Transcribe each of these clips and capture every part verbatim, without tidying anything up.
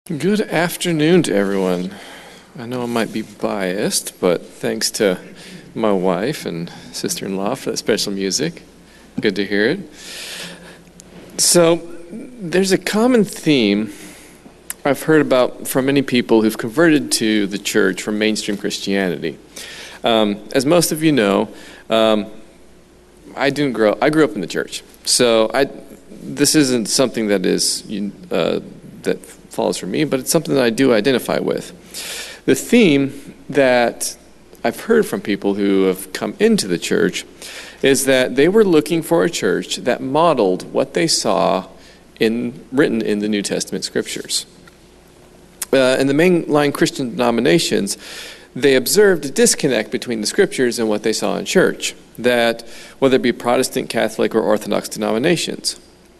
Good afternoon to everyone. I know I might be biased, but thanks to my wife and sister-in-law for that special music. Good to hear it. So, there's a common theme I've heard about from many people who've converted to the church from mainstream Christianity. Um, as most of you know, um, I didn't grow. I grew up in the church, so I. This isn't something that is uh, that. follows from me, but it's something that I do identify with. The theme that I've heard from people who have come into the church is that they were looking for a church that modeled what they saw in written in the New Testament scriptures. Uh, in the mainline Christian denominations, they observed a disconnect between the scriptures and what they saw in church, that whether it be Protestant, Catholic, or Orthodox denominations.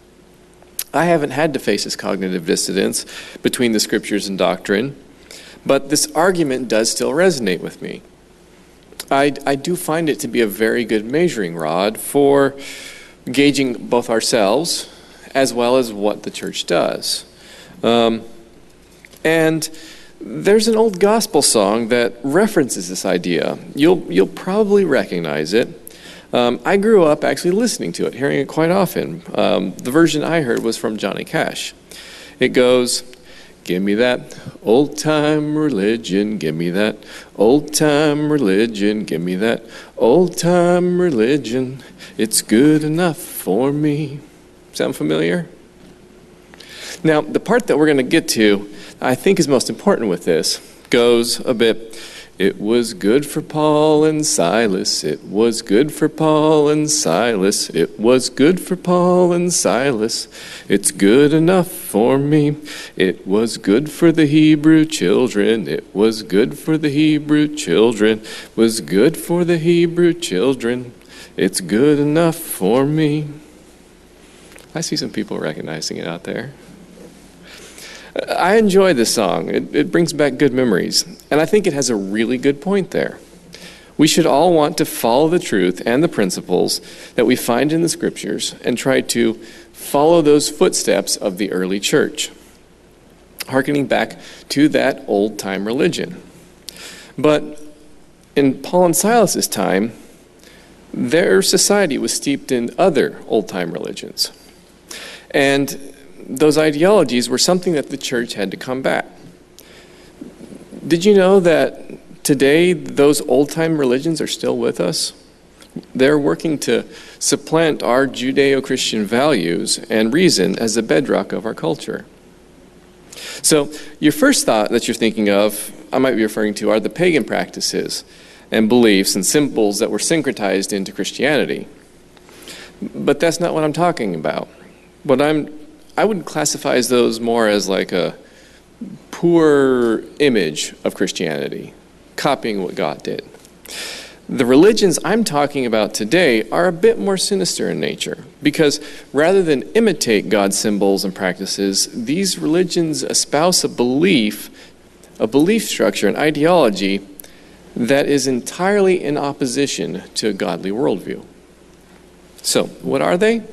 I haven't had to face this cognitive dissonance between the scriptures and doctrine, but this argument does still resonate with me. I, I do find it to be a very good measuring rod for gauging both ourselves as well as what the church does. Um, and there's an old gospel song that references this idea. You'll, you'll probably recognize it. Um, I grew up actually listening to it, hearing it quite often. Um, the version I heard was from Johnny Cash. It goes, "Give me that old-time religion, give me that old-time religion, give me that old-time religion. It's good enough for me." Sound familiar? Now, the part that we're going to get to, I think is most important with this, goes a bit... It was good for Paul and Silas. It was good for Paul and Silas. It was good for Paul and Silas. It's good enough for me. It was good for the Hebrew children. It was good for the Hebrew children. It was good for the Hebrew children. It's good enough for me. I see some people recognizing it out there. I enjoy this song. It, it brings back good memories. And I think it has a really good point there. We should all want to follow the truth and the principles that we find in the scriptures and try to follow those footsteps of the early church, hearkening back to that old-time religion. But in Paul and Silas's time, their society was steeped in other old-time religions. And those ideologies were something that the church had to combat. Did you know that today those old-time religions are still with us? They're working to supplant our Judeo-Christian values and reason as the bedrock of our culture. So your first thought that you're thinking of, I might be referring to, are the pagan practices and beliefs and symbols that were syncretized into Christianity. But that's not what I'm talking about. What I'm I would classify those more as like a poor image of Christianity, copying what God did. The religions I'm talking about today are a bit more sinister in nature, because rather than imitate God's symbols and practices, these religions espouse a belief, a belief structure, an ideology that is entirely in opposition to a godly worldview. So, what are they?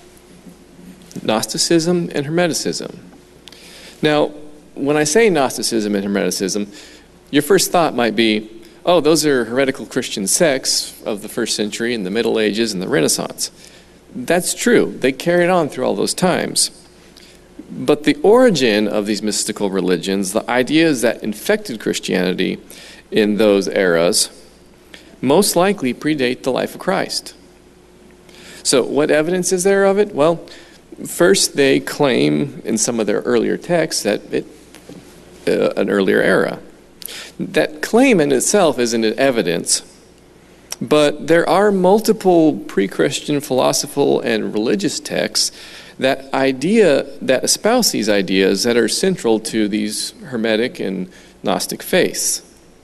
Gnosticism and Hermeticism. Now, when I say Gnosticism and Hermeticism, your first thought might be, oh, those are heretical Christian sects of the first century and the Middle Ages and the Renaissance. That's true. They carried on through all those times. But the origin of these mystical religions, the ideas that infected Christianity in those eras, most likely predate the life of Christ. So what evidence is there of it? Well, first, they claim in some of their earlier texts that it, uh, an earlier era. That claim in itself isn't an evidence, but there are multiple pre-Christian philosophical and religious texts that idea that espouse these ideas that are central to these Hermetic and Gnostic faiths.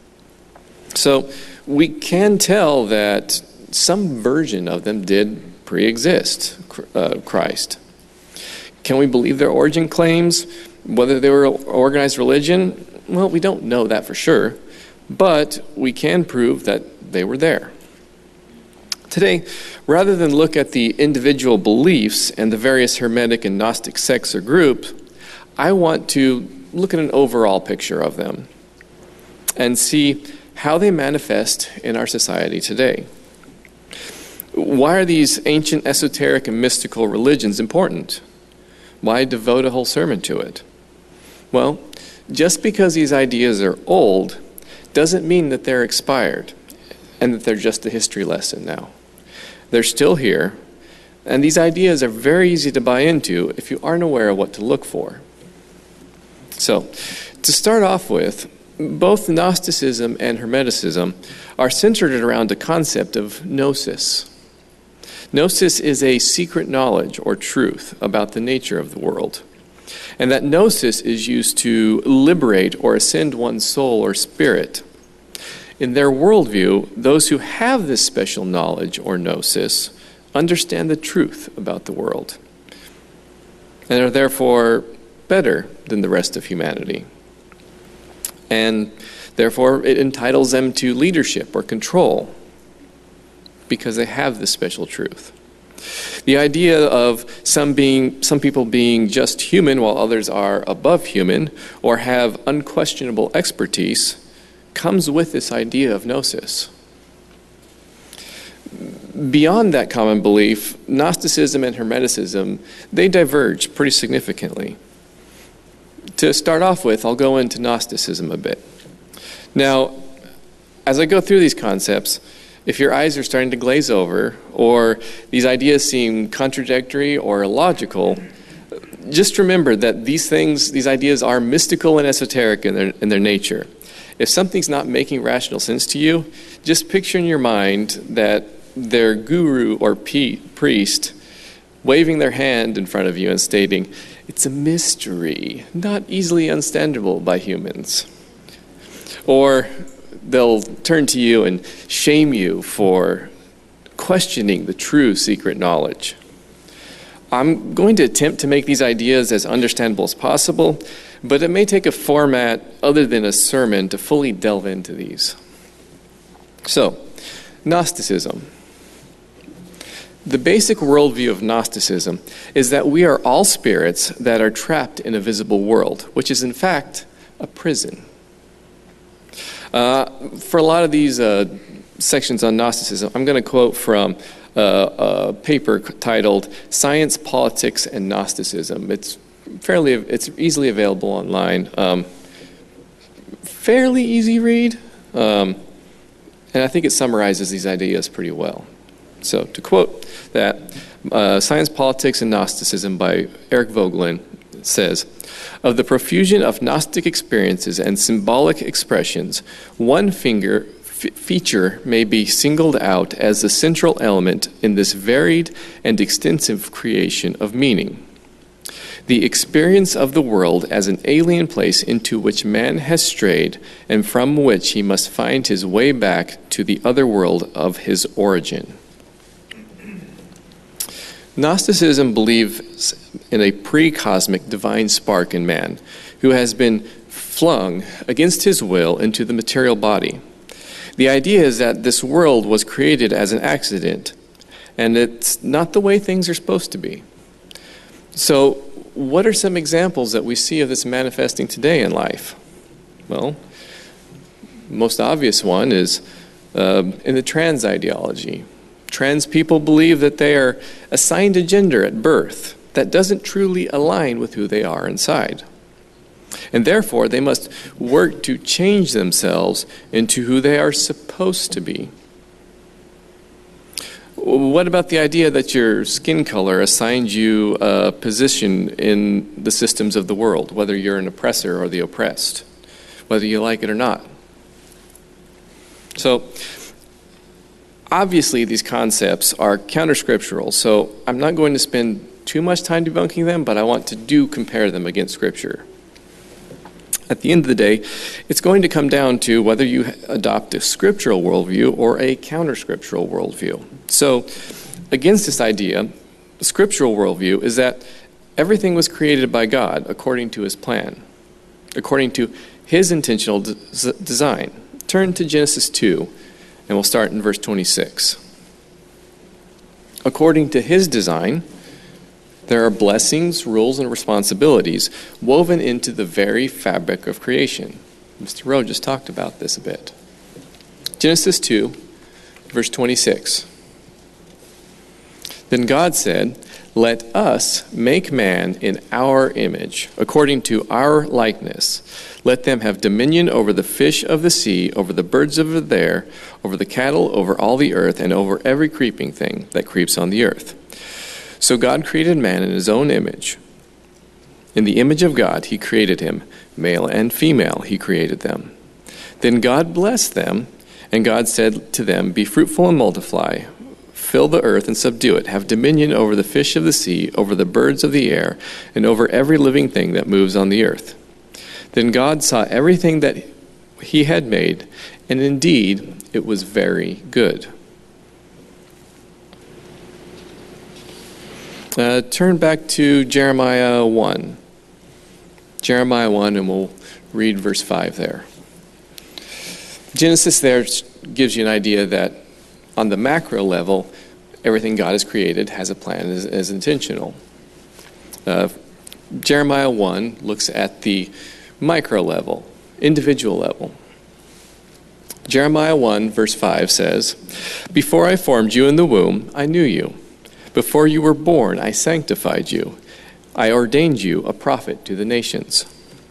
So we can tell that some version of them did pre-exist uh, Christ. Can we believe their origin claims, whether they were organized religion? Well, we don't know that for sure, but we can prove that they were there. Today, rather than look at the individual beliefs and the various Hermetic and Gnostic sects or groups, I want to look at an overall picture of them and see how they manifest in our society today. Why are these ancient esoteric and mystical religions important? Why devote a whole sermon to it? Well, just because these ideas are old doesn't mean that they're expired and that they're just a history lesson now. They're still here, and these ideas are very easy to buy into if you aren't aware of what to look for. So, to start off with, both Gnosticism and Hermeticism are centered around the concept of gnosis. Gnosis is a secret knowledge or truth about the nature of the world. And that gnosis is used to liberate or ascend one's soul or spirit. In their worldview, those who have this special knowledge or gnosis understand the truth about the world and are therefore better than the rest of humanity. And therefore, it entitles them to leadership or control because they have this special truth. The idea of some being, some people being just human while others are above human or have unquestionable expertise comes with this idea of gnosis. Beyond that common belief, Gnosticism and Hermeticism, they diverge pretty significantly. To start off with, I'll go into Gnosticism a bit. Now, as I go through these concepts, if your eyes are starting to glaze over or these ideas seem contradictory or illogical, just remember that these things, these ideas are mystical and esoteric in their, in their nature. If something's not making rational sense to you, just picture in your mind that their guru or pe- priest waving their hand in front of you and stating, "It's a mystery, not easily understandable by humans." Or they'll turn to you and shame you for questioning the true secret knowledge. I'm going to attempt to make these ideas as understandable as possible, but it may take a format other than a sermon to fully delve into these. So, Gnosticism. The basic worldview of Gnosticism is that we are all spirits that are trapped in a visible world, which is in fact a prison. Uh, for a lot of these uh, sections on Gnosticism, I'm going to quote from uh, a paper titled "Science, Politics, and Gnosticism." It's fairly, it's easily available online. Um, fairly easy read, um, and I think it summarizes these ideas pretty well. So, to quote that, uh, "Science, Politics, and Gnosticism" by Eric Voegelin says, "Of the profusion of Gnostic experiences and symbolic expressions, one finger f- feature may be singled out as the central element in this varied and extensive creation of meaning. The experience of the world as an alien place into which man has strayed and from which he must find his way back to the other world of his origin." Gnosticism believes in a pre-cosmic divine spark in man who has been flung against his will into the material body. The idea is that this world was created as an accident, and it's not the way things are supposed to be. So, what are some examples that we see of this manifesting today in life? Well, most obvious one is uh, in the trans ideology. Trans people believe that they are assigned a gender at birth that doesn't truly align with who they are inside. And therefore, they must work to change themselves into who they are supposed to be. What about the idea that your skin color assigns you a position in the systems of the world, whether you're an oppressor or the oppressed, whether you like it or not? So, obviously, these concepts are counter-scriptural, so I'm not going to spend too much time debunking them, but I want to do compare them against Scripture. At the end of the day, it's going to come down to whether you adopt a scriptural worldview or a counter-scriptural worldview. So, against this idea, the scriptural worldview is that everything was created by God according to His plan, according to His intentional de- design. Turn to Genesis two. And we'll start in verse twenty-six. According to His design, There are blessings, rules, and responsibilities woven into the very fabric of creation. Mister Rowe just talked about this a bit. Genesis two, verse twenty-six. Then God said, "Let us make man in our image, according to our likeness. Let them have dominion over the fish of the sea, over the birds of the air, over the cattle, over all the earth, and over every creeping thing that creeps on the earth." So God created man in his own image. In the image of God he created him. Male and female he created them. Then God blessed them, and God said to them, "Be fruitful and multiply. Fill the earth and subdue it. Have dominion over the fish of the sea, over the birds of the air, and over every living thing that moves on the earth." Then God saw everything that he had made, and indeed it was very good. Uh, turn back to Jeremiah one. Jeremiah one, and we'll read verse five there. Genesis there gives you an idea that on the macro level, everything God has created has a plan, is, is intentional. Uh, Jeremiah one looks at the micro level, individual level. Jeremiah one, verse five says, "Before I formed you in the womb, I knew you. Before you were born, I sanctified you. I ordained you a prophet to the nations."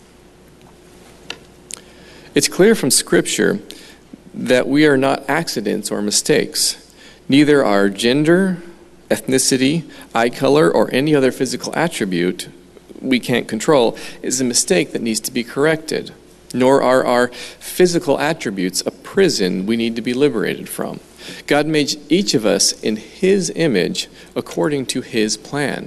It's clear from Scripture that we are not accidents or mistakes. Neither our gender, ethnicity, eye color, or any other physical attribute we can't control is a mistake that needs to be corrected. Nor are our physical attributes a prison we need to be liberated from. God made each of us in his image according to his plan.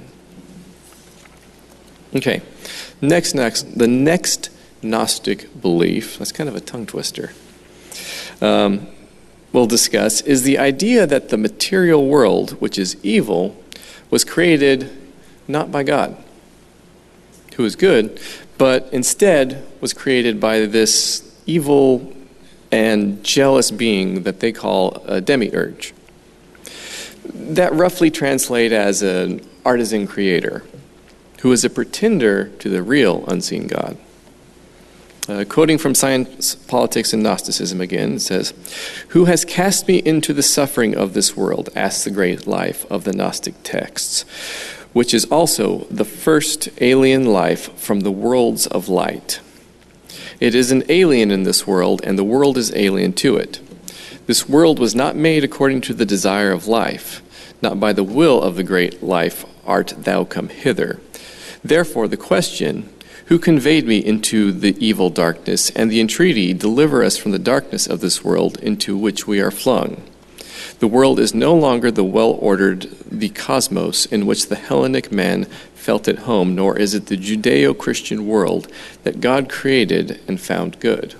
Okay, next, next, the next Gnostic belief, that's kind of a tongue twister, um, we'll discuss, is the idea that the material world, which is evil, was created not by God, who is good, but instead was created by this evil and jealous being that they call a demiurge. That roughly translates as an artisan creator who is a pretender to the real unseen God. Uh, quoting from Science, Politics, and Gnosticism again, it says, "Who has cast me into the suffering of this world?" asks the great life of the Gnostic texts, which is also the first alien life from the worlds of light. It is an alien in this world, and the world is alien to it. This world was not made according to the desire of life. Not by the will of the great life art thou come hither. Therefore the question, who conveyed me into the evil darkness, and the entreaty, deliver us from the darkness of this world into which we are flung. The world is no longer the well-ordered, the cosmos in which the Hellenic man felt at home, nor is it the Judeo-Christian world that God created and found good.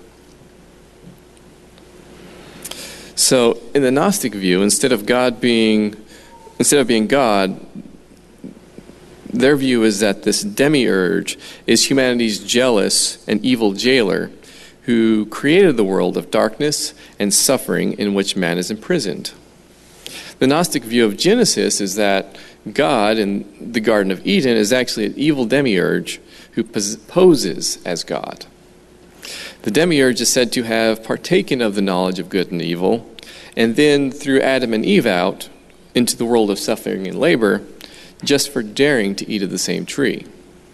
So, in the Gnostic view, instead of God being, instead of being God, their view is that this demiurge is humanity's jealous and evil jailer who created the world of darkness and suffering in which man is imprisoned. The Gnostic view of Genesis is that God in the Garden of Eden is actually an evil demiurge who poses as God. The demiurge is said to have partaken of the knowledge of good and evil, and then threw Adam and Eve out into the world of suffering and labor just for daring to eat of the same tree.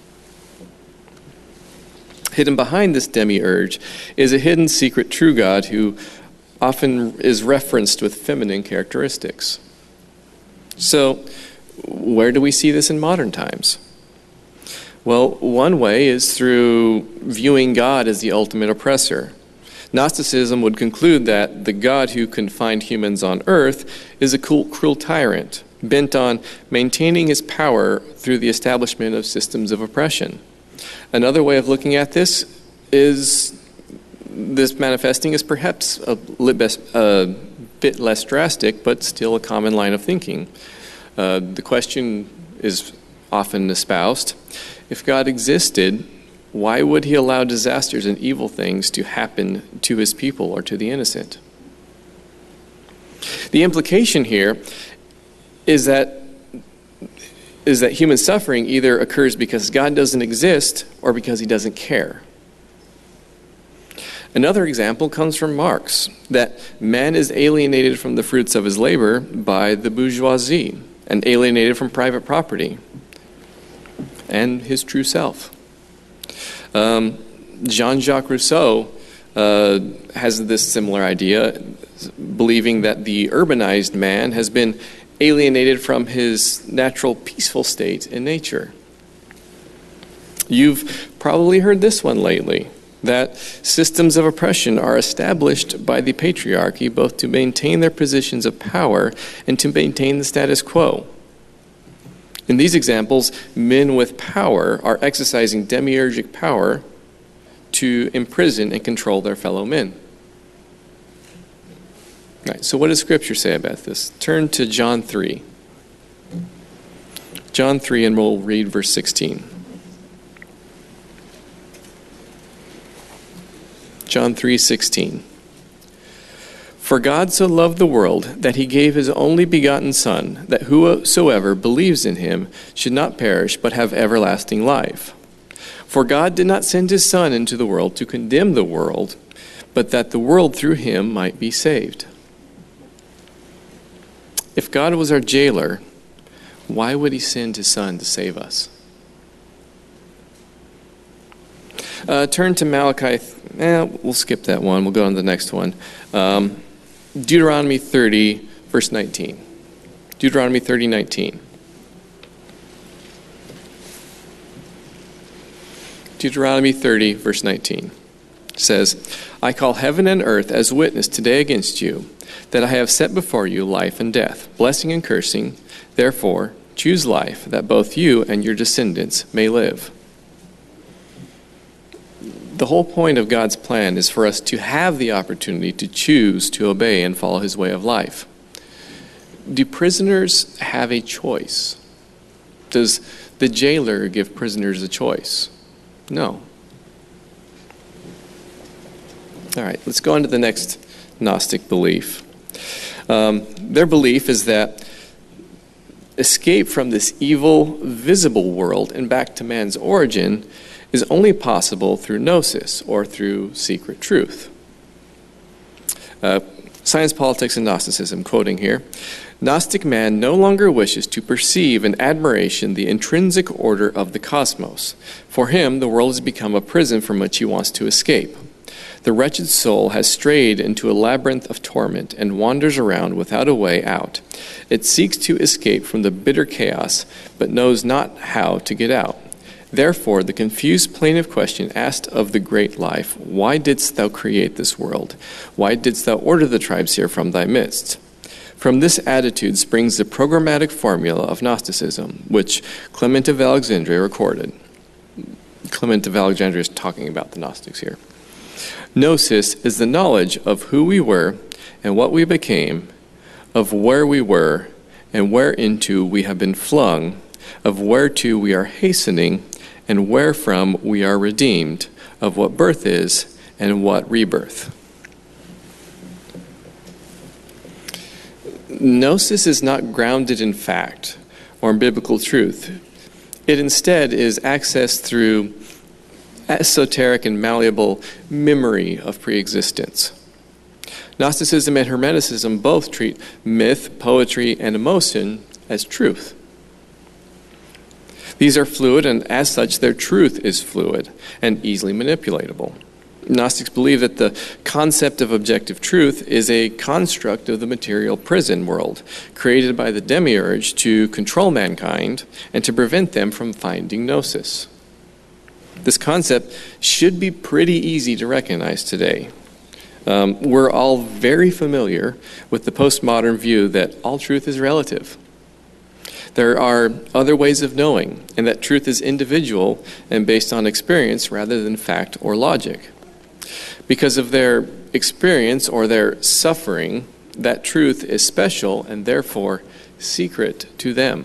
Hidden behind this demiurge is a hidden secret true God who often is referenced with feminine characteristics. So, where do we see this in modern times? Well, one way is through viewing God as the ultimate oppressor. Gnosticism would conclude that the God who confined humans on earth is a cruel, cruel tyrant, bent on maintaining his power through the establishment of systems of oppression. Another way of looking at this is this manifesting as perhaps a, a bit less drastic, but still a common line of thinking. Uh, the question is often espoused, if God existed, why would he allow disasters and evil things to happen to his people or to the innocent? The implication here is that is that human suffering either occurs because God doesn't exist or because he doesn't care. Another example comes from Marx, that man is alienated from the fruits of his labor by the bourgeoisie and alienated from private property and his true self. Um, Jean-Jacques Rousseau uh, has this similar idea, believing that the urbanized man has been alienated from his natural peaceful state in nature. You've probably heard this one lately, that systems of oppression are established by the patriarchy both to maintain their positions of power and to maintain the status quo. In these examples, men with power are exercising demiurgic power to imprison and control their fellow men. All right, so what does Scripture say about this? Turn to John three. John three, and we'll read verse sixteen. John three sixteen. For God so loved the world that he gave his only begotten Son, that whosoever believes in him should not perish but have everlasting life. For God did not send his Son into the world to condemn the world, but that the world through him might be saved. If God was our jailer, why would he send his Son to save us? Uh, turn to Malachi. Eh, we'll skip that one. We'll go on to the next one. Um, Deuteronomy thirty, verse nineteen. Deuteronomy thirty, nineteen. Deuteronomy thirty, verse nineteen says, I call heaven and earth as witness today against you, that I have set before you life and death, blessing and cursing. Therefore, choose life, that both you and your descendants may live. The whole point of God's plan is for us to have the opportunity to choose to obey and follow his way of life. Do prisoners have a choice? Does the jailer give prisoners a choice? No. All right, let's go on to the next Gnostic belief. Um, their belief is that escape from this evil, visible world and back to man's origin is only possible through gnosis, or through secret truth. Uh, Science, Politics, and Gnosticism, quoting here, Gnostic man no longer wishes to perceive in admiration the intrinsic order of the cosmos. For him, the world has become a prison from which he wants to escape. The wretched soul has strayed into a labyrinth of torment and wanders around without a way out. It seeks to escape from the bitter chaos, but knows not how to get out. Therefore, the confused plaintive question asked of the great life, why didst thou create this world? Why didst thou order the tribes here from thy midst? From this attitude springs the programmatic formula of Gnosticism, which Clement of Alexandria recorded. Clement of Alexandria is talking about the Gnostics here. Gnosis is the knowledge of who we were and what we became, of where we were and whereinto we have been flung, of whereto we are hastening, and wherefrom we are redeemed, of what birth is and what rebirth. Gnosis is not grounded in fact or in biblical truth. It instead is accessed through esoteric and malleable memory of preexistence. Gnosticism and Hermeticism both treat myth, poetry, and emotion as truth. These are fluid, and as such, their truth is fluid and easily manipulatable. Gnostics believe that the concept of objective truth is a construct of the material prison world, created by the demiurge to control mankind and to prevent them from finding gnosis. This concept should be pretty easy to recognize today. Um, we're all very familiar with the postmodern view that all truth is relative. There are other ways of knowing, and that truth is individual and based on experience rather than fact or logic. Because of their experience or their suffering, that truth is special and therefore secret to them.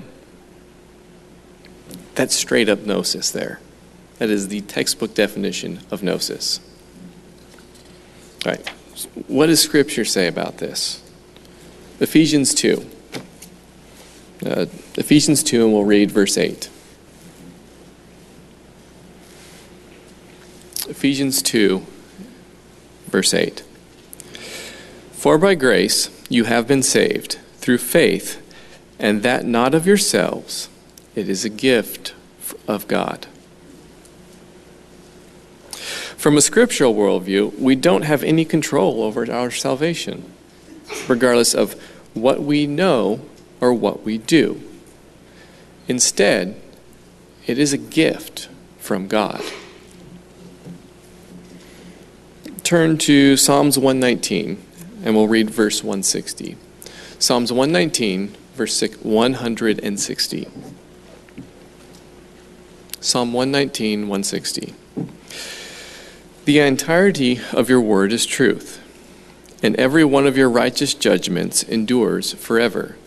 That's straight up gnosis there. That is the textbook definition of gnosis. All right, what does Scripture say about this? Ephesians two. Uh, Ephesians two, and we'll read verse eight. Ephesians two, verse eight. For by grace you have been saved through faith, and that not of yourselves. It is a gift of God. From a scriptural worldview, we don't have any control over our salvation, regardless of what we know or what we do. Instead, it is a gift from God. Turn to Psalms one nineteen, and we'll read verse one sixty. Psalms one nineteen, verse one hundred sixty. Psalm one nineteen, one sixty. The entirety of your word is truth, and every one of your righteous judgments endures forever.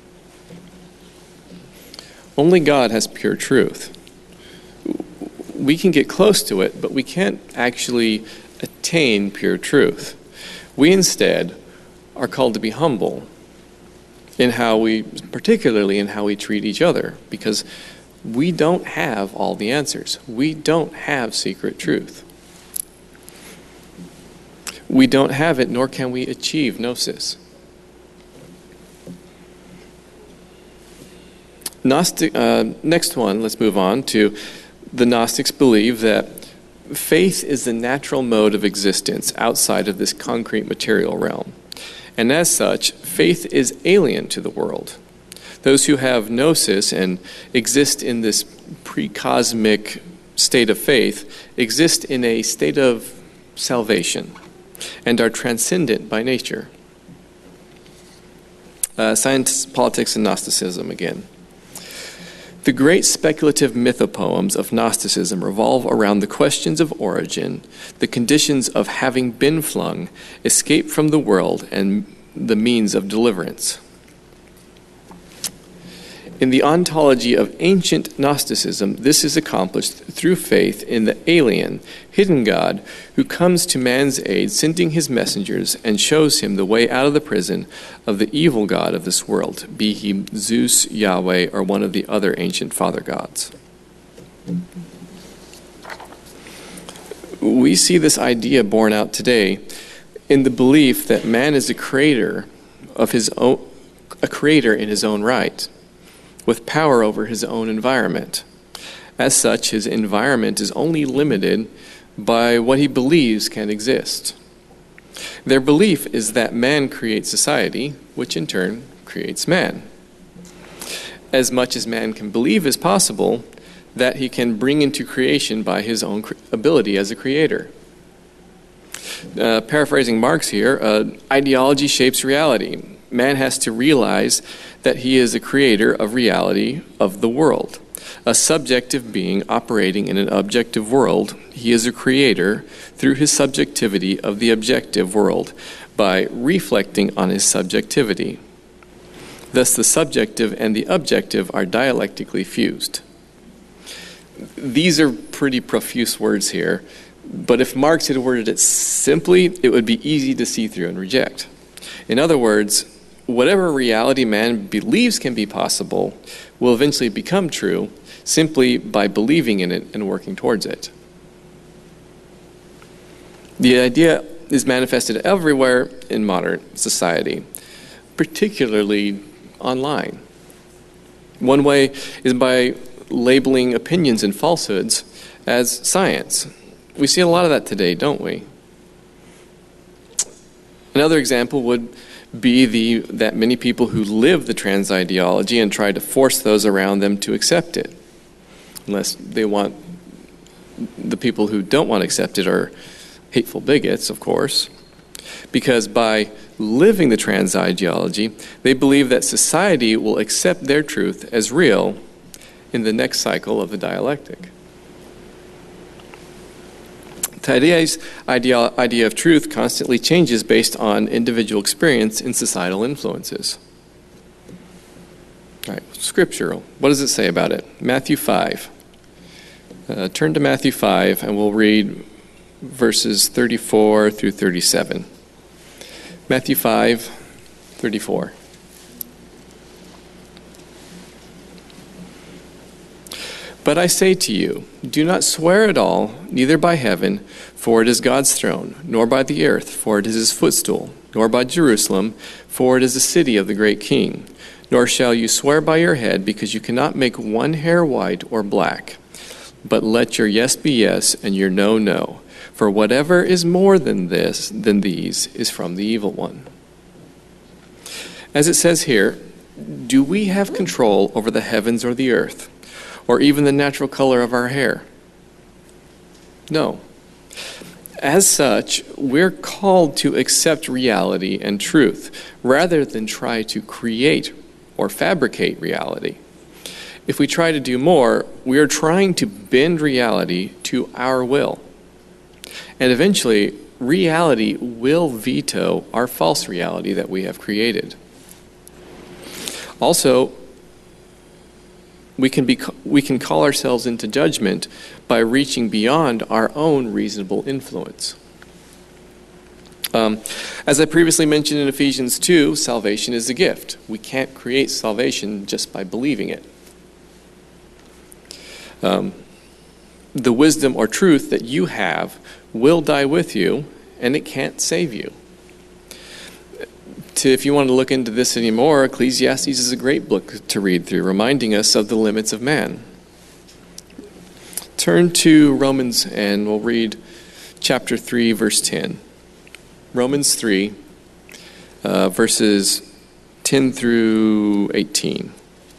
Only God has pure truth. We can get close to it, but we can't actually attain pure truth. We instead are called to be humble in how we, particularly in how we treat each other, because we don't have all the answers. We don't have secret truth. We don't have it, nor can we achieve gnosis. Gnostic, uh, next one, let's move on to the Gnostics believe that faith is the natural mode of existence outside of this concrete material realm. And as such, faith is alien to the world. Those who have gnosis and exist in this pre-cosmic state of faith exist in a state of salvation and are transcendent by nature. Uh, science, politics, and Gnosticism again. The great speculative mythopoems of Gnosticism revolve around the questions of origin, the conditions of having been flung, escape from the world, and the means of deliverance. In the ontology of ancient Gnosticism, this is accomplished through faith in the alien, hidden God who comes to man's aid, sending his messengers, and shows him the way out of the prison of the evil god of this world, be he Zeus, Yahweh, or one of the other ancient father gods. We see this idea borne out today in the belief that man is a creator of his own, a creator in his own right, with power over his own environment. As such, his environment is only limited by what he believes can exist. Their belief is that man creates society, which in turn creates man. As much as man can believe is possible, that he can bring into creation by his own ability as a creator. Uh, paraphrasing Marx here, uh, ideology shapes reality. Man has to realize that he is a creator of reality of the world. A subjective being operating in an objective world, he is a creator through his subjectivity of the objective world by reflecting on his subjectivity. Thus, the subjective and the objective are dialectically fused. These are pretty profuse words here, but if Marx had worded it simply, it would be easy to see through and reject. In other words, whatever reality man believes can be possible will eventually become true simply by believing in it and working towards it. The idea is manifested everywhere in modern society, particularly online. One way is by labeling opinions and falsehoods as science. We see a lot of that today, don't we? Another example would be the that many people who live the trans ideology and try to force those around them to accept it, unless they want the people who don't want to accept it are hateful bigots, of course, because by living the trans ideology, they believe that society will accept their truth as real in the next cycle of the dialectic. Today's idea, idea of truth constantly changes based on individual experience and societal influences. All right, scriptural. What does it say about it? Matthew five. Uh, turn to Matthew five, and we'll read verses thirty-four through thirty-seven. Matthew five, thirty-four. But I say to you, do not swear at all, neither by heaven, for it is God's throne, nor by the earth, for it is his footstool, nor by Jerusalem, for it is the city of the great king. Nor shall you swear by your head, because you cannot make one hair white or black. But let your yes be yes, and your no, no. For whatever is more than this, than these, is from the evil one. As it says here, do we have control over the heavens or the earth, or even the natural color of our hair? No. As such, we're called to accept reality and truth, rather than try to create or fabricate reality. If we try to do more, we are trying to bend reality to our will. And eventually, reality will veto our false reality that we have created. Also, we can be we can call ourselves into judgment by reaching beyond our own reasonable influence. Um, as I previously mentioned in Ephesians two, salvation is a gift. We can't create salvation just by believing it. Um, the wisdom or truth that you have will die with you, and it can't save you. To, if you want to look into this anymore, Ecclesiastes is a great book to read through, reminding us of the limits of man. Turn to Romans, and we'll read chapter three, verse ten. Romans three, uh, verses ten through eighteen.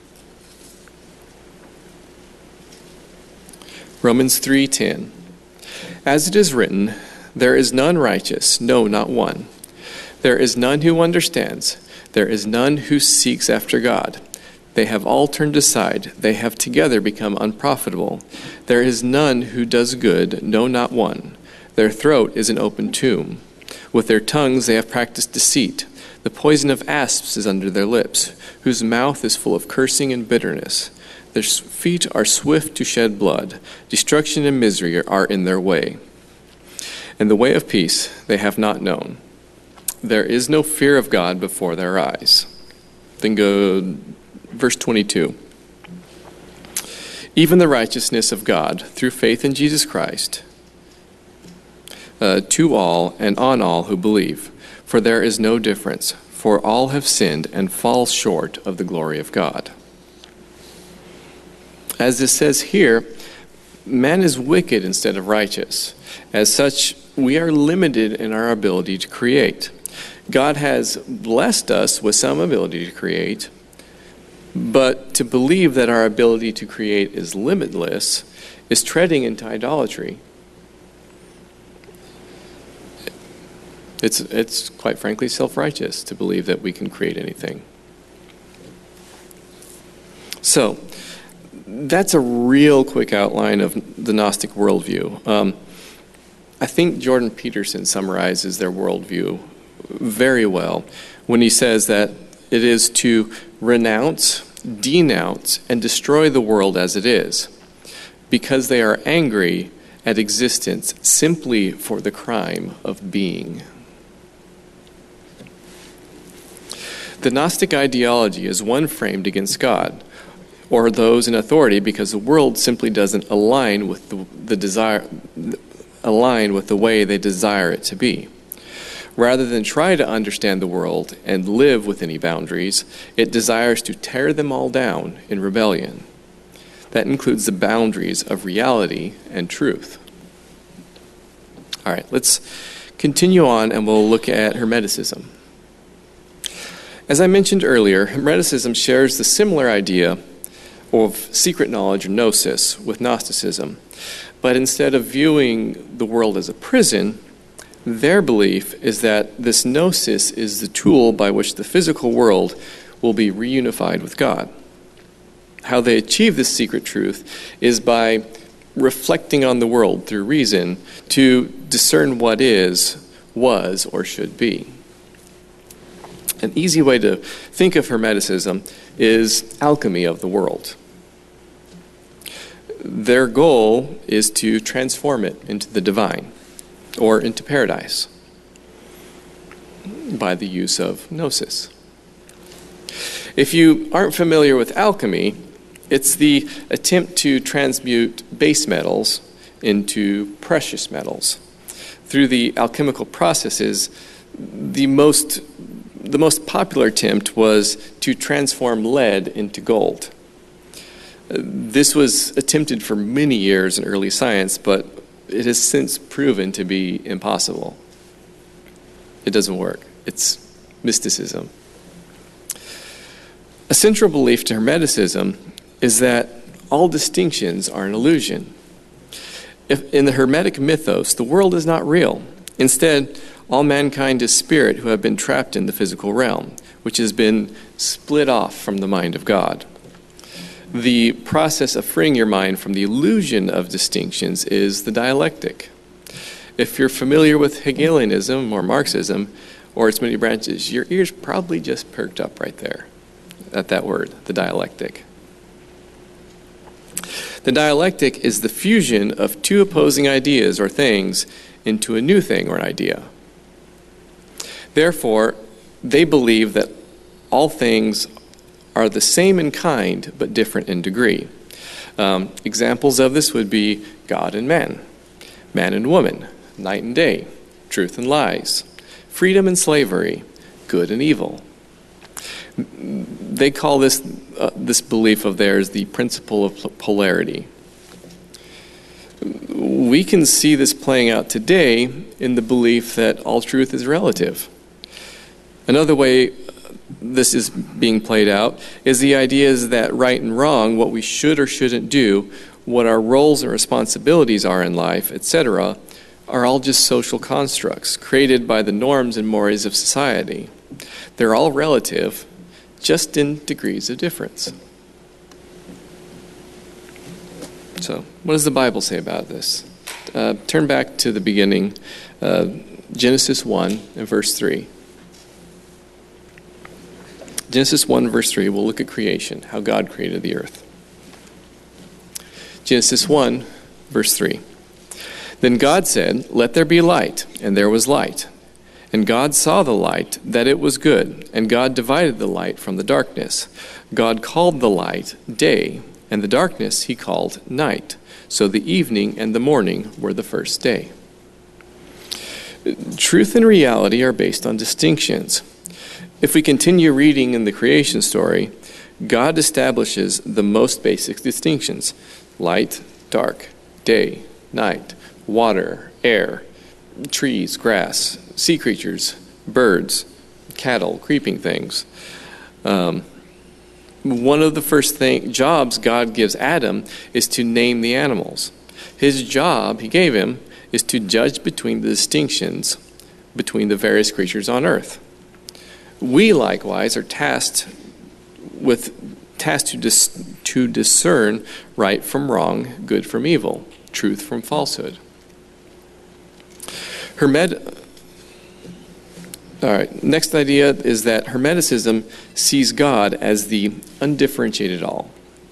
Romans three ten. As it is written, there is none righteous, no, not one. There is none who understands. There is none who seeks after God. They have all turned aside. They have together become unprofitable. There is none who does good, no, not one. Their throat is an open tomb. With their tongues they have practiced deceit. The poison of asps is under their lips, whose mouth is full of cursing and bitterness. Their feet are swift to shed blood. Destruction and misery are in their way. And the way of peace they have not known. There is no fear of God before their eyes. Then go verse twenty-two. Even the righteousness of God through faith in Jesus Christ, uh, to all and on all who believe. For there is no difference, for all have sinned and fall short of the glory of God. As it says here, man is wicked instead of righteous. As such, we are limited in our ability to create. God has blessed us with some ability to create, but to believe that our ability to create is limitless is treading into idolatry. It's, it's quite frankly self-righteous to believe that we can create anything. So, that's a real quick outline of the Gnostic worldview. Um, I think Jordan Peterson summarizes their worldview very well when he says that it is to renounce, denounce, and destroy the world as it is, because they are angry at existence simply for the crime of being. The Gnostic ideology is one framed against God, or those in authority, because the world simply doesn't align with the, the desire, align with the way they desire it to be. Rather than try to understand the world and live within any boundaries, it desires to tear them all down in rebellion. That includes the boundaries of reality and truth. All right, let's continue on and we'll look at Hermeticism. As I mentioned earlier, Hermeticism shares the similar idea of secret knowledge or gnosis with Gnosticism, but instead of viewing the world as a prison, their belief is that this gnosis is the tool by which the physical world will be reunified with God. How they achieve this secret truth is by reflecting on the world through reason to discern what is, was, or should be. An easy way to think of Hermeticism is alchemy of the world. Their goal is to transform it into the divine, or into paradise, by the use of gnosis. If you aren't familiar with alchemy, It's the attempt to transmute base metals into precious metals. Through the alchemical processes, the most, the most popular attempt was to transform lead into gold. This was attempted for many years in early science, but it has since proven to be impossible. It doesn't work. It's mysticism. A central belief to Hermeticism is that all distinctions are an illusion. If, in the Hermetic mythos, the world is not real. Instead, all mankind is spirit who have been trapped in the physical realm, which has been split off from the mind of God. The process of freeing your mind from the illusion of distinctions is the dialectic. If you're familiar with Hegelianism or Marxism or its many branches, your ears probably just perked up right there at that word, the dialectic. The dialectic is the fusion of two opposing ideas or things into a new thing or an idea. Therefore, they believe that all things are the same in kind but different in degree. Um, examples of this would be God and man, man and woman, night and day, truth and lies, freedom and slavery, good and evil. They call this uh, this belief of theirs the principle of polarity. We can see this playing out today in the belief that all truth is relative. Another way this is being played out is the idea is that right and wrong, what we should or shouldn't do, what our roles and responsibilities are in life, et cetera, are all just social constructs created by the norms and mores of society. They're all relative, just in degrees of difference. So, what does the Bible say about this? Uh, turn back to the beginning, uh, Genesis one and verse three. Genesis one, verse three, we'll look at creation, how God created the earth. Genesis one, verse three. Then God said, "Let there be light," and there was light. And God saw the light, that it was good, and God divided the light from the darkness. God called the light day, and the darkness he called night. So the evening and the morning were the first day. Truth and reality are based on distinctions. If we continue reading in the creation story, God establishes the most basic distinctions: light, dark, day, night, water, air, trees, grass, sea creatures, birds, cattle, creeping things. Um, one of the first thing, jobs God gives Adam is to name the animals. His job he gave him is to judge between the distinctions between the various creatures on earth. We likewise are tasked with tasked to dis, to discern right from wrong, good from evil, truth from falsehood. Hermet. All right. Next idea is that Hermeticism sees God as the undifferentiated all.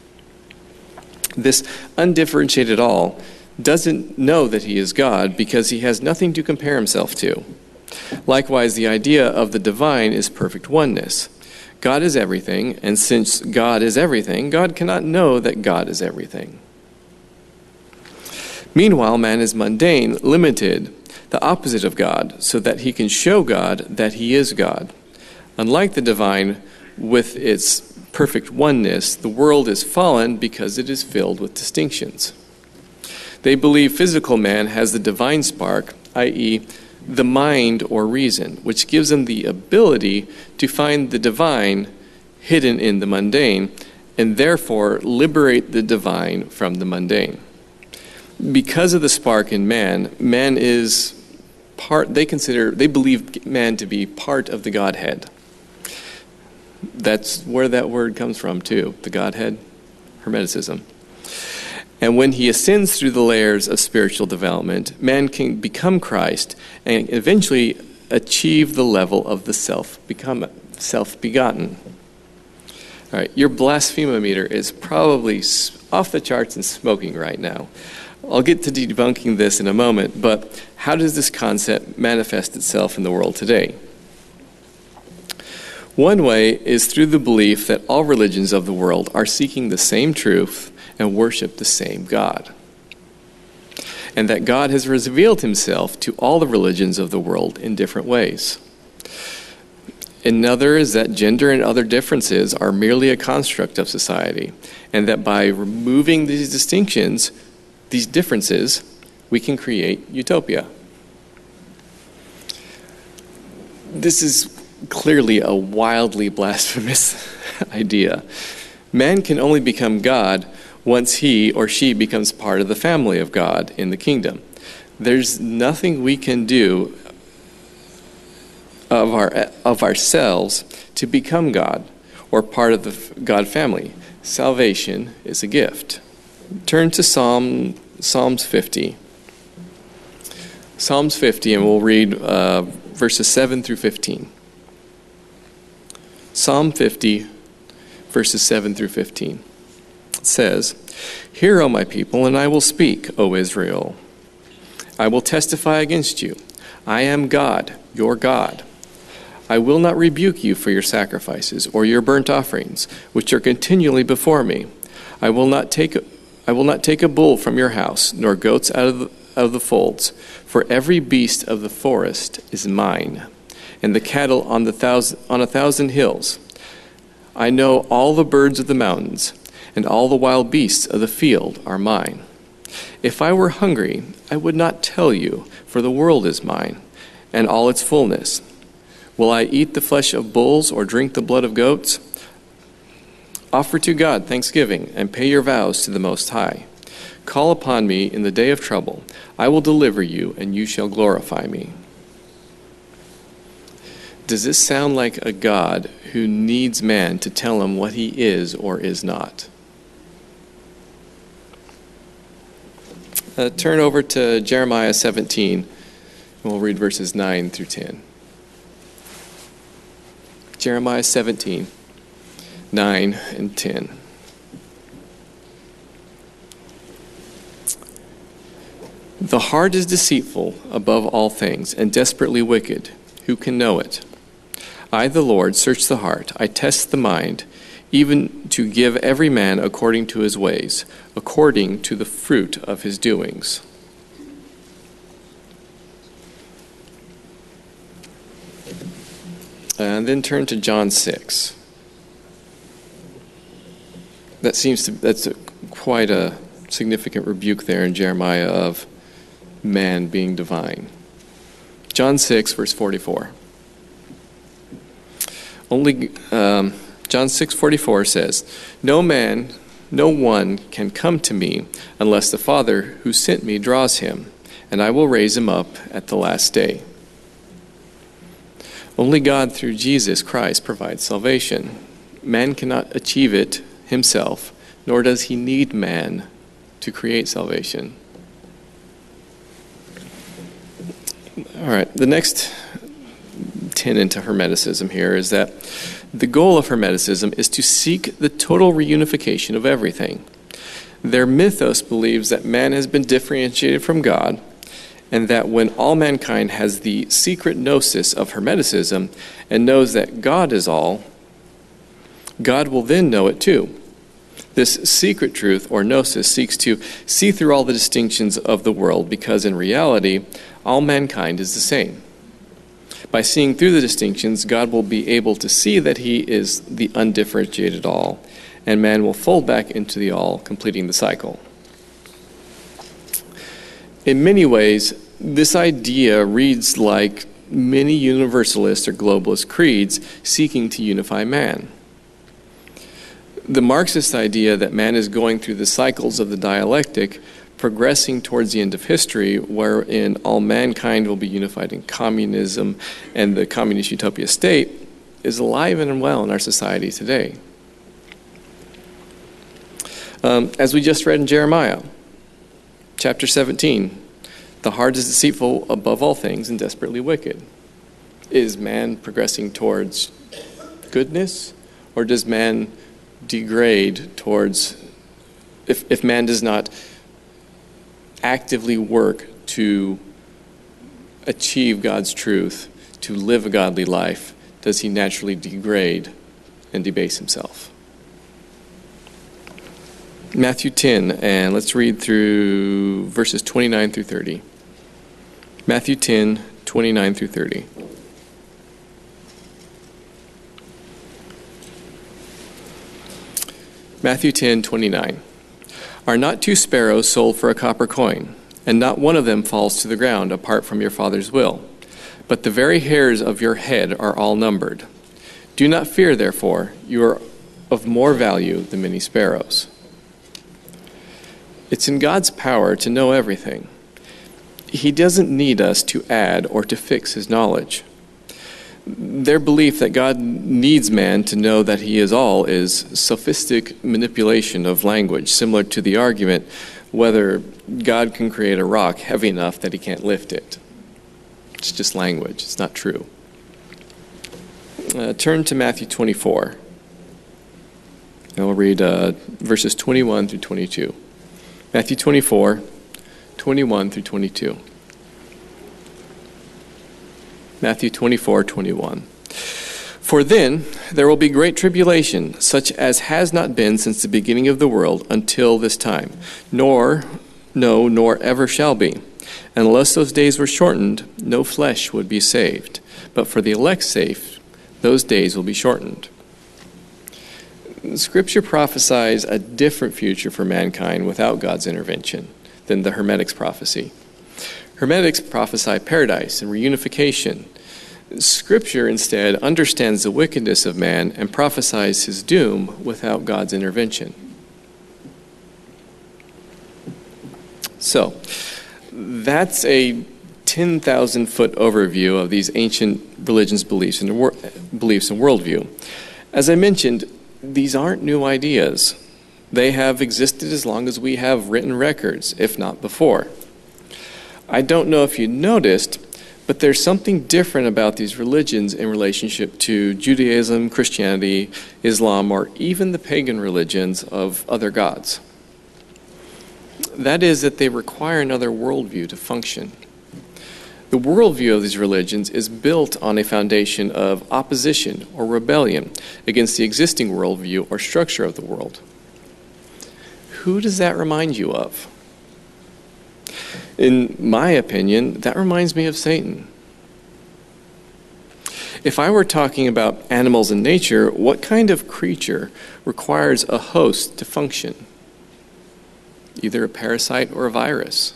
This undifferentiated all doesn't know that he is God because he has nothing to compare himself to. Likewise, the idea of the divine is perfect oneness. God is everything, and since God is everything, God cannot know that God is everything. Meanwhile, man is mundane, limited, the opposite of God, so that he can show God that he is God. Unlike the divine, with its perfect oneness, the world is fallen because it is filled with distinctions. They believe physical man has the divine spark, that is, the mind or reason, which gives them the ability to find the divine hidden in the mundane, and therefore liberate the divine from the mundane. Because of the spark in man, man is part, they consider, they believe man to be part of the Godhead. That's where that word comes from too, the Godhead, Hermeticism. And when he ascends through the layers of spiritual development, man can become Christ and eventually achieve the level of the self become self-begotten. All right, your blasphemometer is probably off the charts and smoking right now. I'll get to debunking this in a moment, but how does this concept manifest itself in the world today? One way is through the belief that all religions of the world are seeking the same truth and worship the same God, and that God has revealed himself to all the religions of the world in different ways. Another is that gender and other differences are merely a construct of society, and that by removing these distinctions, these differences, we can create utopia. This is clearly a wildly blasphemous idea. Man can only become God once he or she becomes part of the family of God in the kingdom. There's nothing we can do of our of ourselves to become God or part of the God family. Salvation is a gift. Turn to Psalm Psalms fifty. Psalms fifty, and we'll read uh, verses seven through fifteen. Psalm fifty, verses seven through fifteen. It says, "Hear, O my people, and I will speak, O Israel. I will testify against you. I am God, your God. I will not rebuke you for your sacrifices or your burnt offerings, which are continually before me. I will not take I will not take a bull from your house, nor goats out of the, out of the folds. For every beast of the forest is mine, and the cattle on the thousand on a thousand hills. I know all the birds of the mountains, and all the wild beasts of the field are mine. If I were hungry, I would not tell you, for the world is mine, and all its fullness. Will I eat the flesh of bulls or drink the blood of goats? Offer to God thanksgiving and pay your vows to the Most High. Call upon me in the day of trouble. I will deliver you, and you shall glorify me." Does this sound like a God who needs man to tell him what he is or is not? Uh, turn over to Jeremiah seventeen, and we'll read verses nine through ten. Jeremiah seventeen, nine and ten. "The heart is deceitful above all things and desperately wicked. Who can know it? I, the Lord, search the heart. I test the mind, even to give every man according to his ways, according to the fruit of his doings." And then turn to John six. That seems to that's a, quite a significant rebuke there in Jeremiah of man being divine. John six, verse forty-four. Only um, John six forty-four says, "No man, no one can come to me unless the Father who sent me draws him, and I will raise him up at the last day." Only God through Jesus Christ provides salvation. Man cannot achieve it himself, nor does he need man to create salvation. All right, the next tenet of Hermeticism here is that the goal of Hermeticism is to seek the total reunification of everything. Their mythos believes that man has been differentiated from God, and that when all mankind has the secret gnosis of Hermeticism and knows that God is all, God will then know it too. This secret truth, or gnosis, seeks to see through all the distinctions of the world, because in reality, all mankind is the same. By seeing through the distinctions, God will be able to see that he is the undifferentiated all, and man will fold back into the all, completing the cycle. In many ways, this idea reads like many universalist or globalist creeds seeking to unify man. The Marxist idea that man is going through the cycles of the dialectic, progressing towards the end of history, wherein all mankind will be unified in communism and the communist utopia state, is alive and well in our society today. Um, as we just read in Jeremiah, chapter seventeen, "The heart is deceitful above all things and desperately wicked." Is man progressing towards goodness, or does man degrade towards, if, if man does not actively work to achieve God's truth, to live a godly life, does he naturally degrade and debase himself. Matthew ten, and let's read through verses twenty-nine through thirty. Matthew ten, twenty-nine through thirty. Matthew ten, twenty-nine. Are not two sparrows sold for a copper coin, and not one of them falls to the ground apart from your Father's will? But the very hairs of your head are all numbered. Do not fear, therefore, you are of more value than many sparrows. It's in God's power to know everything. He doesn't need us to add or to fix his knowledge. Their belief that God needs man to know that he is all is sophistic manipulation of language, similar to the argument whether God can create a rock heavy enough that he can't lift it. It's just language. It's not true. Uh, turn to Matthew twenty-four. And we'll read uh, verses twenty-one through twenty-two. Matthew twenty-four, twenty-one through twenty-two. Matthew twenty-four, twenty-one. For then there will be great tribulation, such as has not been since the beginning of the world until this time, nor, no, nor ever shall be. And unless those days were shortened, no flesh would be saved. But for the elect's sake, those days will be shortened. Scripture prophesies a different future for mankind without God's intervention than the Hermetics prophecy. Hermetics prophesy paradise and reunification. Scripture instead understands the wickedness of man and prophesies his doom without God's intervention. So, that's a ten thousand foot overview of these ancient religions' beliefs and, wor- beliefs and worldview. As I mentioned, these aren't new ideas. They have existed as long as we have written records, if not before. I don't know if you noticed, but there's something different about these religions in relationship to Judaism, Christianity, Islam, or even the pagan religions of other gods. That is that they require another worldview to function. The worldview of these religions is built on a foundation of opposition or rebellion against the existing worldview or structure of the world. Who does that remind you of? In my opinion, that reminds me of Satan. If I were talking about animals in nature, what kind of creature requires a host to function? Either a parasite or a virus.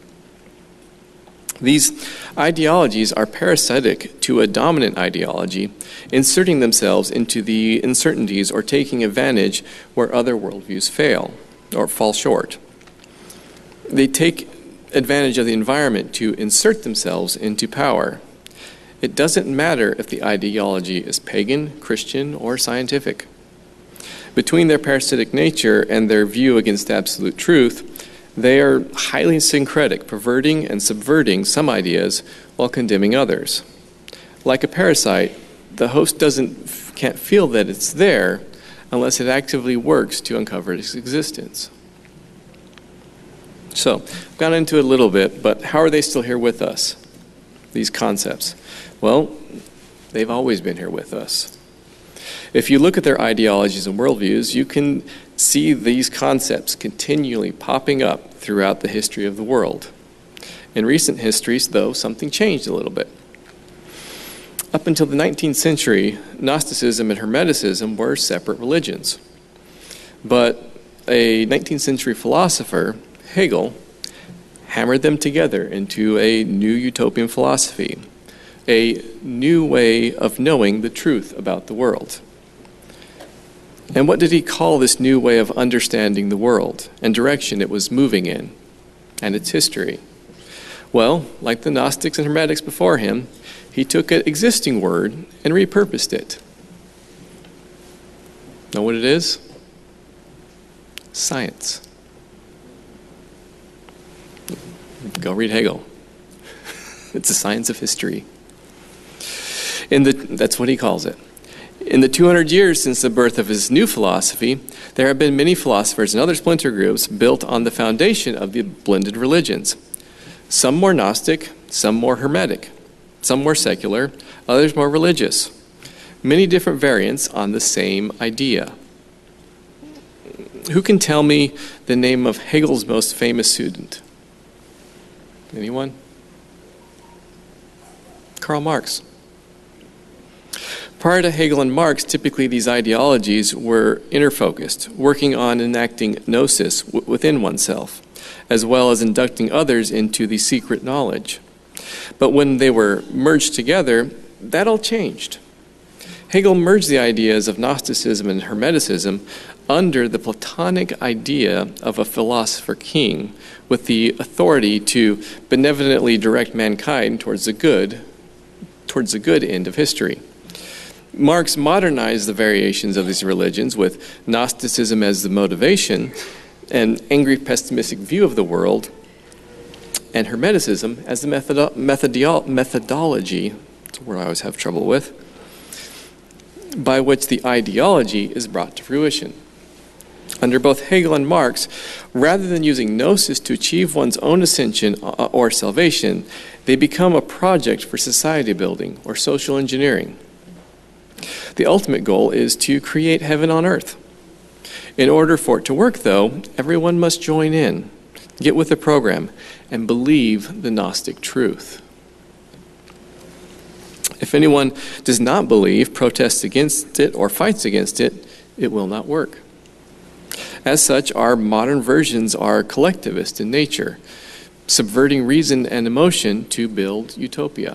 These ideologies are parasitic to a dominant ideology, inserting themselves into the uncertainties or taking advantage where other worldviews fail or fall short. They take advantage of the environment to insert themselves into power. It doesn't matter if the ideology is pagan, Christian, or scientific. Between their parasitic nature and their view against absolute truth, they are highly syncretic, perverting and subverting some ideas while condemning others. Like a parasite, the host doesn't can't feel that it's there unless it actively works to uncover its existence. So, I've gone into it a little bit, but how are they still here with us, these concepts? Well, they've always been here with us. If you look at their ideologies and worldviews, you can see these concepts continually popping up throughout the history of the world. In recent histories, though, something changed a little bit. Up until the nineteenth century, Gnosticism and Hermeticism were separate religions. But a nineteenth century philosopher, Hegel, hammered them together into a new utopian philosophy, a new way of knowing the truth about the world. And what did he call this new way of understanding the world and direction it was moving in and its history? Well, like the Gnostics and Hermetics before him, he took an existing word and repurposed it. Know what it is? Science. Go read Hegel. It's a science of history. In the, that's what he calls it. In the two hundred years since the birth of his new philosophy, there have been many philosophers and other splinter groups built on the foundation of the blended religions. Some more Gnostic, some more Hermetic, some more secular, others more religious. many different variants on the same idea. Who can tell me the name of Hegel's most famous student? Anyone? Karl Marx. Prior to Hegel and Marx, typically these ideologies were inner-focused, working on enacting gnosis w- within oneself, as well as inducting others into the secret knowledge. But when they were merged together, that all changed. Hegel merged the ideas of Gnosticism and Hermeticism under the Platonic idea of a philosopher king with the authority to benevolently direct mankind towards the good, towards the good end of history. Marx modernized the variations of these religions with Gnosticism as the motivation, an angry pessimistic view of the world, and Hermeticism as the methodo- methodio- methodology, it's a word I always have trouble with, by which the ideology is brought to fruition. Under both Hegel and Marx, rather than using gnosis to achieve one's own ascension or salvation, they become a project for society building or social engineering. The ultimate goal is to create heaven on earth. In order for it to work, though, everyone must join in, get with the program, and believe the Gnostic truth. If anyone does not believe, protests against it, or fights against it, it will not work. As such, our modern versions are collectivist in nature, subverting reason and emotion to build utopia.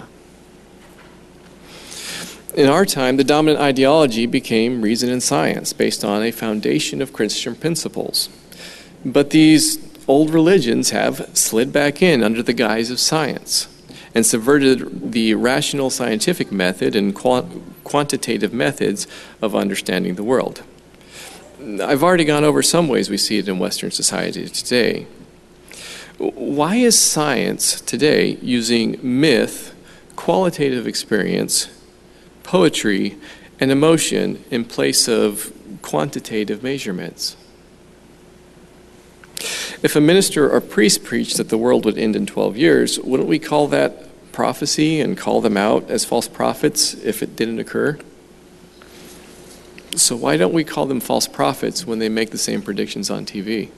In our time, the dominant ideology became reason and science, based on a foundation of Christian principles. But these old religions have slid back in under the guise of science and subverted the rational scientific method and quant- quantitative methods of understanding the world. I've already gone over some ways we see it in Western society today. Why is science today using myth, qualitative experience, poetry, and emotion in place of quantitative measurements? If a minister or priest preached that the world would end in twelve years, wouldn't we call that prophecy and call them out as false prophets if it didn't occur? So why don't we call them false prophets when they make the same predictions on T V?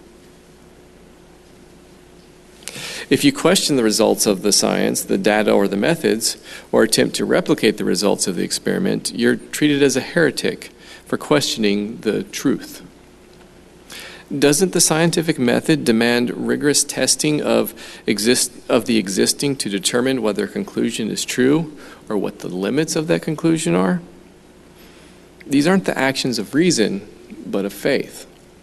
If you question the results of the science, the data, or the methods, or attempt to replicate the results of the experiment, you're treated as a heretic for questioning the truth. Doesn't the scientific method demand rigorous testing of exist of the existing to determine whether a conclusion is true or what the limits of that conclusion are? These aren't the actions of reason, but of faith.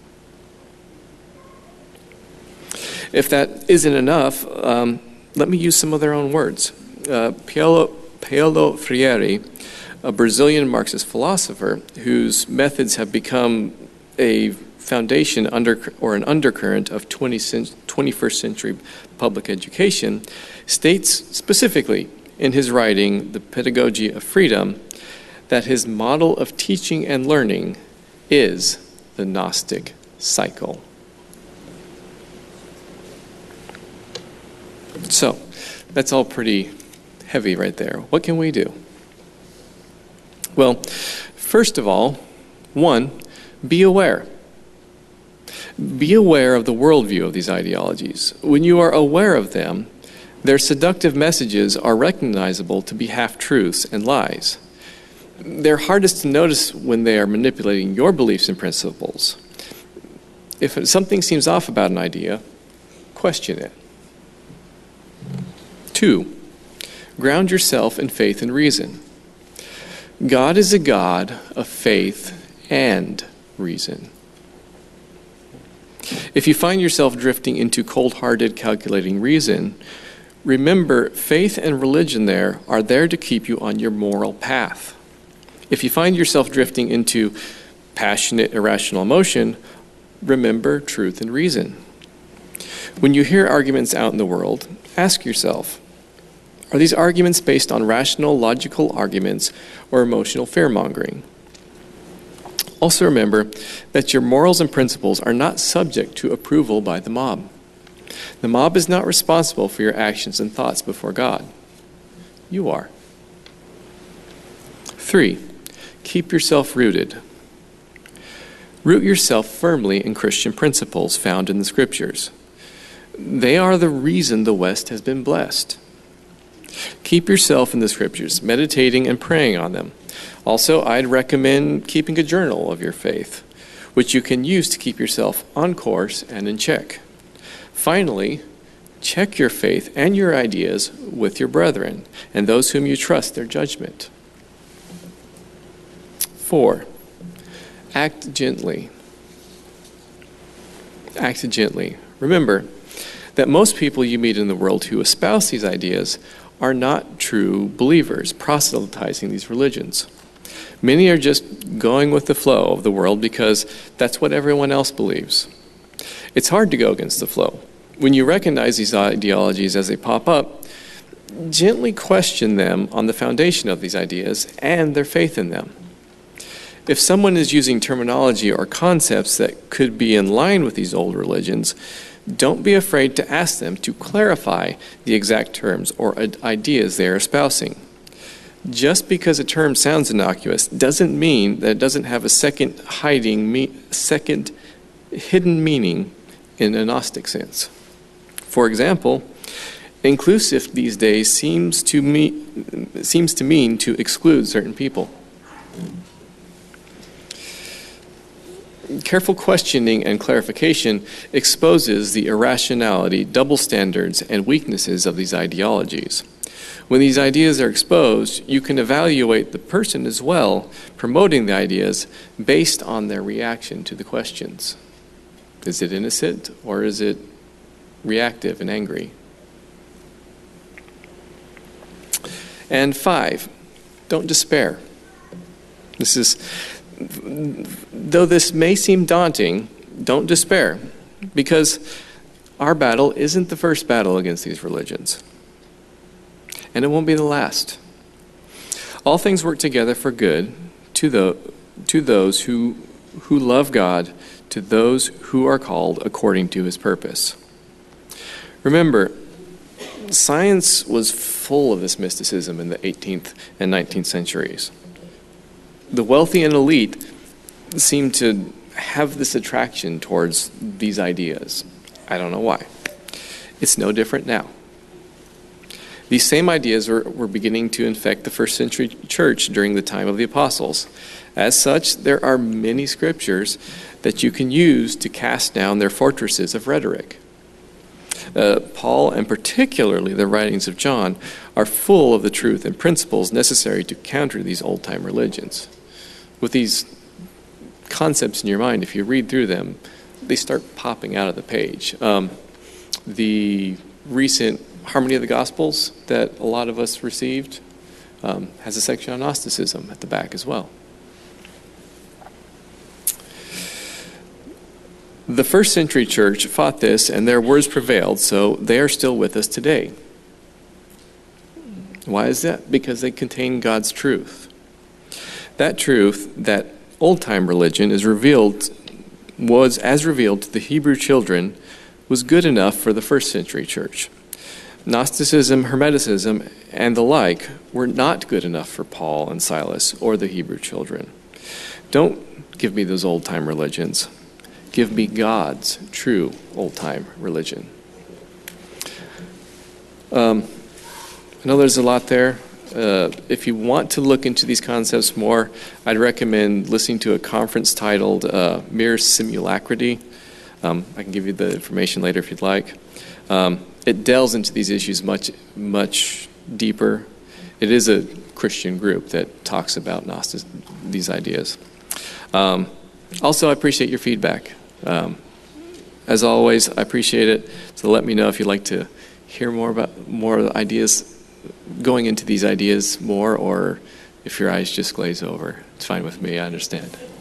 If that isn't enough, um, let me use some of their own words. Uh, Paolo, Paolo Freire, a Brazilian Marxist philosopher whose methods have become a foundation under or an undercurrent of twenty-first century public education, states specifically in his writing, The Pedagogy of Freedom, that his model of teaching and learning is the Gnostic cycle. So, that's all pretty heavy right there. What can we do? Well, first of all, one, be aware. Be aware of the worldview of these ideologies. When you are aware of them, their seductive messages are recognizable to be half-truths and lies. They're hardest to notice when they are manipulating your beliefs and principles. If something seems off about an idea, question it. Two, ground yourself in faith and reason. God is a God of faith and reason. If you find yourself drifting into cold-hearted, calculating reason, remember faith and religion there are there to keep you on your moral path. If you find yourself drifting into passionate, irrational emotion, remember truth and reason. When you hear arguments out in the world, ask yourself, are these arguments based on rational, logical arguments or emotional fear-mongering? Also remember that your morals and principles are not subject to approval by the mob. The mob is not responsible for your actions and thoughts before God. You are. Three, Keep yourself rooted. Root yourself firmly in Christian principles found in the Scriptures. They are the reason the West has been blessed. Keep yourself in the Scriptures, meditating and praying on them. Also, I'd recommend keeping a journal of your faith, which you can use to keep yourself on course and in check. Finally, check your faith and your ideas with your brethren and those whom you trust their judgment. Four, act gently. Act gently. Remember that most people you meet in the world who espouse these ideas are not true believers, proselytizing these religions. Many are just going with the flow of the world because that's what everyone else believes. It's hard to go against the flow. When you recognize these ideologies as they pop up, gently question them on the foundation of these ideas and their faith in them. If someone is using terminology or concepts that could be in line with these old religions, don't be afraid to ask them to clarify the exact terms or ideas they are espousing. Just because a term sounds innocuous doesn't mean that it doesn't have a second hiding, me- second hidden meaning in a Gnostic sense. For example, inclusive these days seems to me, seems to mean to exclude certain people. Careful questioning and clarification exposes the irrationality, double standards, and weaknesses of these ideologies. When these ideas are exposed, you can evaluate the person as well, promoting the ideas based on their reaction to the questions. Is it innocent or is it reactive and angry? And five, don't despair. This is, though this may seem daunting, don't despair, because our battle isn't the first battle against these religions. And it won't be the last. All things work together for good to the to those who who love God, to those who are called according to his purpose. Remember, science was full of this mysticism in the eighteenth and nineteenth centuries. The wealthy and elite seem to have this attraction towards these ideas. I don't know why. It's no different now. These same ideas were, were beginning to infect the first century church during the time of the apostles. As such, there are many scriptures that you can use to cast down their fortresses of rhetoric. Uh, Paul, and particularly the writings of John, are full of the truth and principles necessary to counter these old-time religions. With these concepts in your mind, if you read through them, they start popping out of the page. Um, the recent Harmony of the Gospels that a lot of us received um, has a section on Gnosticism at the back as well. The first century church fought this, and their words prevailed, so they are still with us today. Why is that? Because they contain God's truth. That truth, that old-time religion is revealed, was as revealed to the Hebrew children, was good enough for the first century church. Gnosticism, Hermeticism, and the like were not good enough for Paul and Silas or the Hebrew children. Don't give me those old-time religions. Give me God's true old-time religion. Um, I know there's a lot there. Uh, if you want to look into these concepts more, I'd recommend listening to a conference titled uh, Mere Simulacrity. Um, I can give you the information later if you'd like. Um, it delves into these issues much, much deeper. It is a Christian group that talks about Gnostic, these ideas. Um, also, I appreciate your feedback. Um, as always, I appreciate it. So let me know if you'd like to hear more about more ideas, going into these ideas more, or if your eyes just glaze over. It's fine with me. I understand.